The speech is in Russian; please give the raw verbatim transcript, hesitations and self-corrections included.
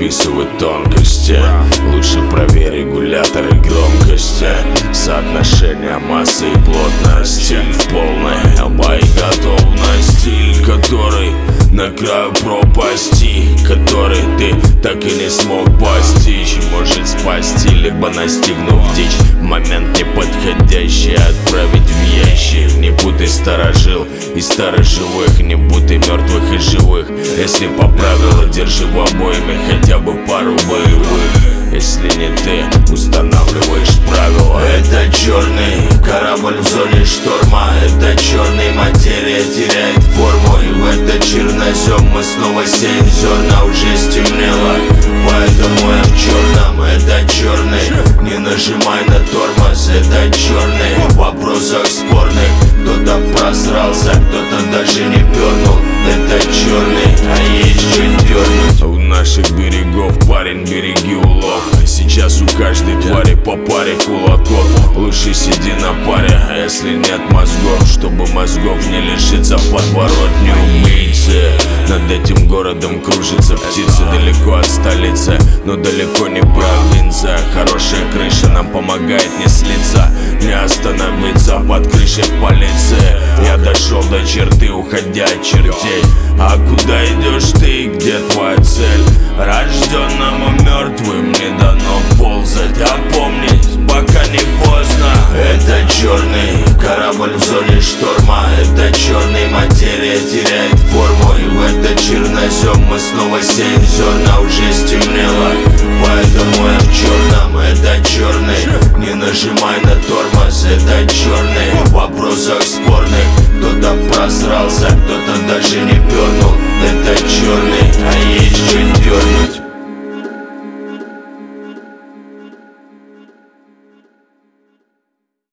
описывать тонкости. Лучше проверь регуляторы громкости, соотношение массы и плотности в полной боеготовности. Стиль, который на краю пропасти, который ты так и не смог постичь. Может спасти, либо настигнув дичь, момент неподходящий отправить в ящик. Не путай старожил и староживых, не путай мертвых и живых. Если по правилам, держи в обоими хотя бы пару боевых. Если не ты устанавливаешь правила. Это черный корабль в зоне шторма, это черный материя теряет форму. И в этот чернозем мы снова сеем зерна. Уже стемнело, поэтому я в черном. Это черный, не нажимай на тормоз. Это черный, в вопросах спорных. Кто-то просрался, кто-то даже не пернул. Это черный, а есть что дернуть. У наших берегов, парень, береги улов. Сейчас у каждой твари по паре кулаков. Лучше сиди на паре, а если нет мозгов, чтобы мозгов не лишиться подворотни убийцы. Над этим городом кружится птица, далеко от столицы, но далеко не провинция. Хорошая крыша нам помогает не слиться, не остановиться под крышей полиции. Я дошел до черты, уходя от чертей. А куда идешь ты, где твоя цель? Рожденному мертвым не дано ползать. Опомнись, пока не поздно. Это черный корабль в зоне шторма, это черный материя теряет форму. И в этот чернозем мы снова сеем зерна. Уже стемнело, поэтому я в черном. Это черный, не нажимай на тормоз. Это черный, в вопросах спорных. Кто-то просрался, кто-то даже не пернул. Это черный.